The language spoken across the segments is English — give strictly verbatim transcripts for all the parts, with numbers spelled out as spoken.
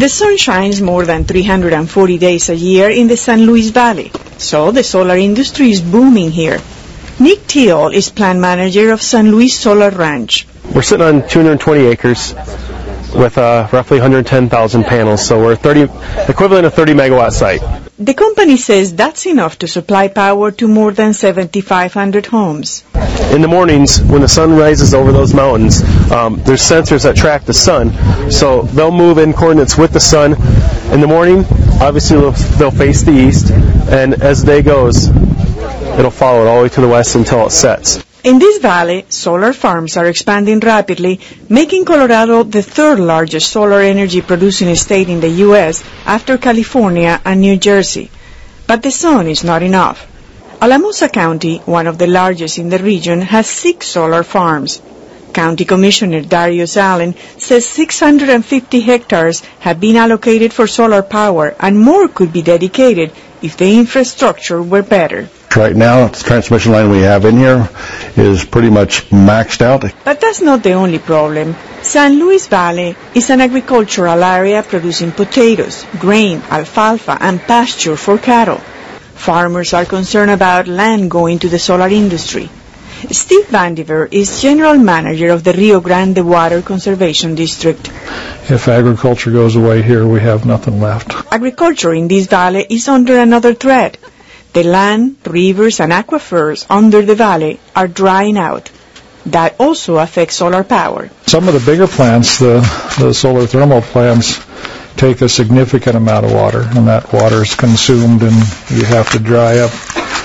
The sun shines more than three hundred forty days a year in the San Luis Valley, so the solar industry is booming here. Nick Teal is plant manager of San Luis Solar Ranch. We're sitting on two hundred twenty acres with uh, roughly one hundred ten thousand panels, so we're thirty, equivalent of thirty megawatt site. The company says that's enough to supply power to more than seven thousand five hundred homes. In the mornings, when the sun rises over those mountains, um, there's sensors that track the sun, so they'll move in coordinates with the sun. In the morning, obviously they'll, they'll face the east, and as the day goes, it'll follow it all the way to the west until it sets. In this valley, solar farms are expanding rapidly, making Colorado the third largest solar energy producing state in the U S after California and New Jersey. But the sun is not enough. Alamosa County, one of the largest in the region, has six solar farms. County Commissioner Darius Allen says six hundred fifty hectares have been allocated for solar power and more could be dedicated if the infrastructure were better. Right now, the transmission line we have in here is pretty much maxed out. But that's not the only problem. San Luis Valley is an agricultural area producing potatoes, grain, alfalfa, and pasture for cattle. Farmers are concerned about land going to the solar industry. Steve Vandiver is general manager of the Rio Grande Water Conservation District. If agriculture goes away here, we have nothing left. Agriculture in this valley is under another threat. The land, rivers, and aquifers under the valley are drying out. That also affects solar power. Some of the bigger plants, the, the solar thermal plants, take a significant amount of water, and that water is consumed, and you have to dry up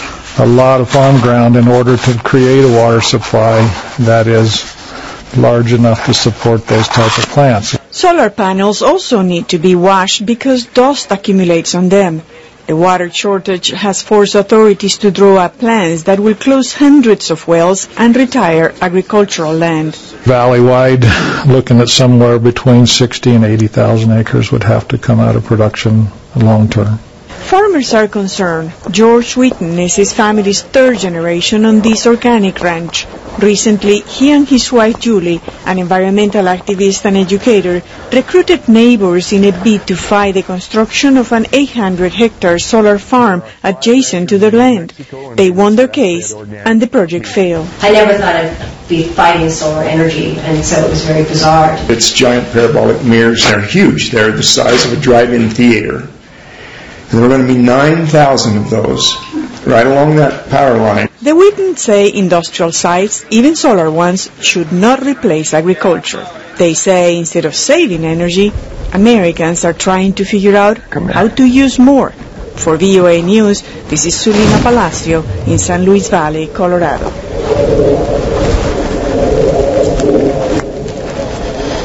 a lot of farm ground in order to create a water supply that is large enough to support those type of plants. Solar panels also need to be washed because dust accumulates on them. The water shortage has forced authorities to draw up plans that will close hundreds of wells and retire agricultural land. Valley-wide, looking at somewhere between sixty and eighty thousand acres would have to come out of production long term. Farmers are concerned. George Wheaton is his family's third generation on this organic ranch. Recently, he and his wife Julie, an environmental activist and educator, recruited neighbors in a bid to fight the construction of an eight hundred hectare solar farm adjacent to their land. They won their case, and the project failed. I never thought I'd be fighting solar energy, and so it was very bizarre. It's giant parabolic mirrors. They're huge. They're the size of a drive-in theater. And there are going to be nine thousand of those right along that power line. The Wheatons say industrial sites, even solar ones, should not replace agriculture. They say instead of saving energy, Americans are trying to figure out how to use more. For V O A News, this is Sulina Palacio in San Luis Valley, Colorado.